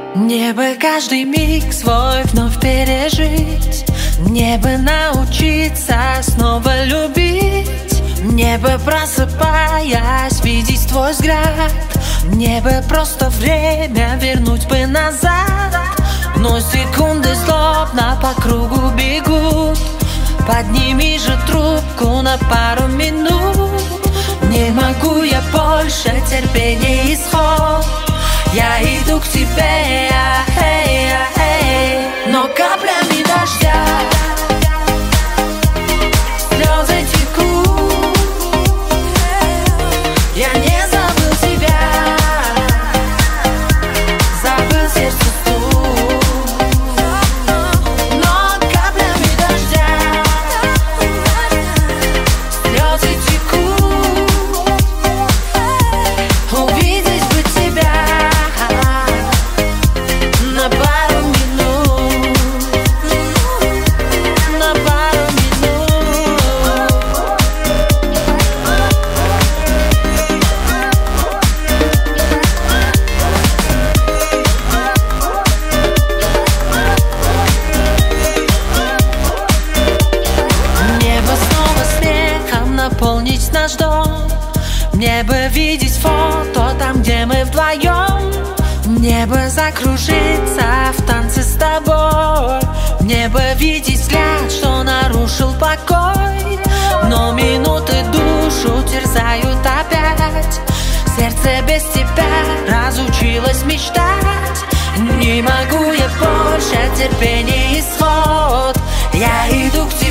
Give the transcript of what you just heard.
Мне бы каждый миг свой вновь пережить, мне бы научиться снова любить, мне бы, просыпаясь, видеть твой взгляд, мне бы просто время вернуть бы назад. Но секунды злобно по кругу бегут, подними же трубку на пару минут. Не могу я больше, терпение исход, я иду к тебе, но каплями дождя слезы текут. Я не забыл тебя, забыл сердце стук, но каплями дождя слезы текут. Увидеть бы тебя на пару минут, на пару минут. Мне бы снова смехом наполнить наш дом, мне бы видеть фото там, где мы вдвоем, мне бы закружиться в танце с тобой, мне бы видеть взгляд, что нарушил покой. Но минуты душу терзают опять, сердце без тебя разучилось мечтать. Не могу я больше, терпение исход, я иду к тебе.